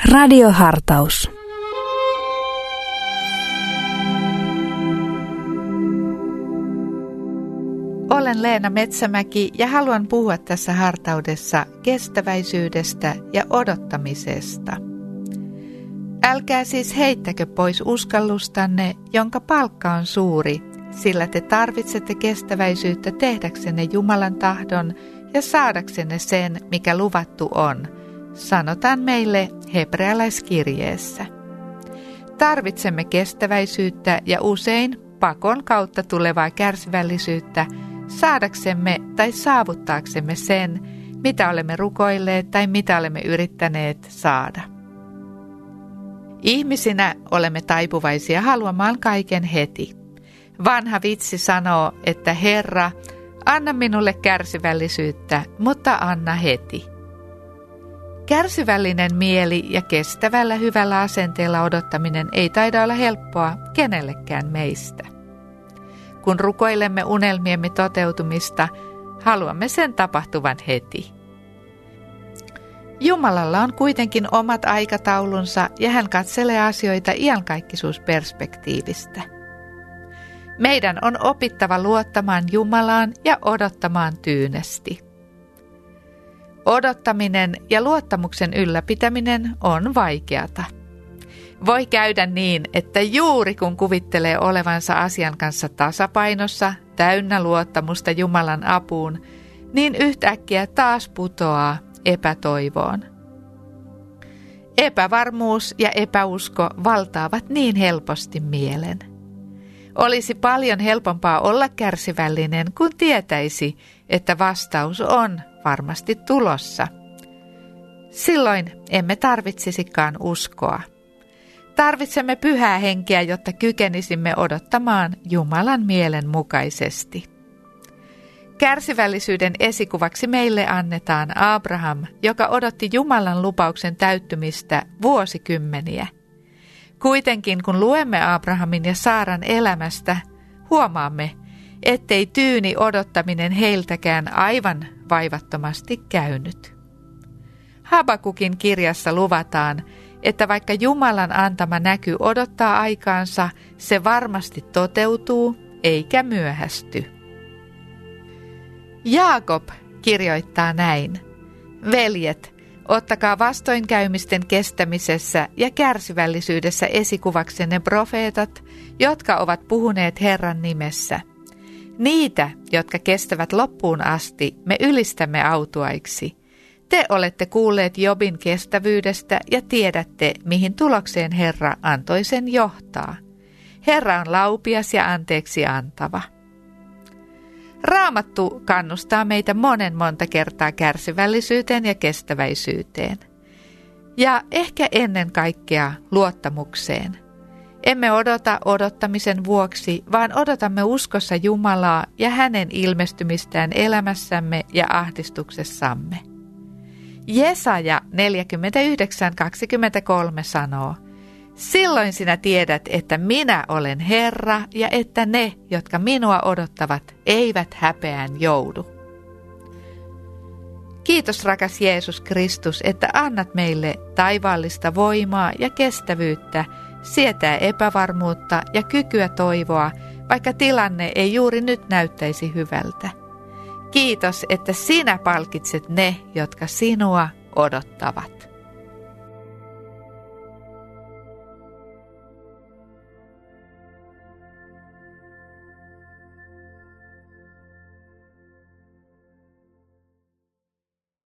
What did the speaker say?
Radiohartaus. Olen Leena Metsämäki ja haluan puhua tässä hartaudessa kestäväisyydestä ja odottamisesta. Älkää siis heittäkö pois uskallustanne, jonka palkka on suuri, sillä te tarvitsette kestäväisyyttä tehdäksenne Jumalan tahdon ja saadaksenne sen, mikä luvattu on, sanotaan meille hebrealaiskirjeessä. Tarvitsemme kestäväisyyttä ja usein pakon kautta tulevaa kärsivällisyyttä saadaksemme tai saavuttaaksemme sen, mitä olemme rukoilleet tai mitä olemme yrittäneet saada. Ihmisinä olemme taipuvaisia haluamaan kaiken heti. Vanha vitsi sanoo, että Herra, anna minulle kärsivällisyyttä, mutta anna heti. Kärsivällinen mieli ja kestävällä hyvällä asenteella odottaminen ei taida olla helppoa kenellekään meistä. Kun rukoilemme unelmiemme toteutumista, haluamme sen tapahtuvan heti. Jumalalla on kuitenkin omat aikataulunsa ja hän katselee asioita iankaikkisuusperspektiivistä. Meidän on opittava luottamaan Jumalaan ja odottamaan tyynesti. Odottaminen ja luottamuksen ylläpitäminen on vaikeata. Voi käydä niin, että juuri kun kuvittelee olevansa asian kanssa tasapainossa, täynnä luottamusta Jumalan apuun, niin yhtäkkiä taas putoaa epätoivoon. Epävarmuus ja epäusko valtaavat niin helposti mielen. Olisi paljon helpompaa olla kärsivällinen, kun tietäisi, että vastaus on varmasti tulossa. Silloin emme tarvitsisikaan uskoa. Tarvitsemme pyhää henkeä, jotta kykenisimme odottamaan Jumalan mielen mukaisesti. Kärsivällisyyden esikuvaksi meille annetaan Abraham, joka odotti Jumalan lupauksen täyttymistä vuosikymmeniä. Kuitenkin kun luemme Abrahamin ja Saaran elämästä, huomaamme, ettei tyyni odottaminen heiltäkään aivan vaivattomasti käynyt. Habakukin kirjassa luvataan, että vaikka Jumalan antama näky odottaa aikaansa, se varmasti toteutuu eikä myöhästy. Jaakob kirjoittaa näin: Veljet, ottakaa vastoinkäymisten kestämisessä ja kärsivällisyydessä esikuvaksenne profeetat, jotka ovat puhuneet Herran nimessä. Niitä, jotka kestävät loppuun asti, me ylistämme autuaiksi. Te olette kuulleet Jobin kestävyydestä ja tiedätte, mihin tulokseen Herra antoi sen johtaa. Herra on laupias ja anteeksi antava. Raamattu kannustaa meitä monta kertaa kärsivällisyyteen ja kestäväisyyteen. Ja ehkä ennen kaikkea luottamukseen. Emme odota odottamisen vuoksi, vaan odotamme uskossa Jumalaa ja hänen ilmestymistään elämässämme ja ahdistuksessamme. Jesaja 49:23 sanoo: Silloin sinä tiedät, että minä olen Herra ja että ne, jotka minua odottavat, eivät häpeään joudu. Kiitos rakas Jeesus Kristus, että annat meille taivaallista voimaa ja kestävyyttä, sietää epävarmuutta ja kykyä toivoa, vaikka tilanne ei juuri nyt näyttäisi hyvältä. Kiitos, että sinä palkitset ne, jotka sinua odottavat.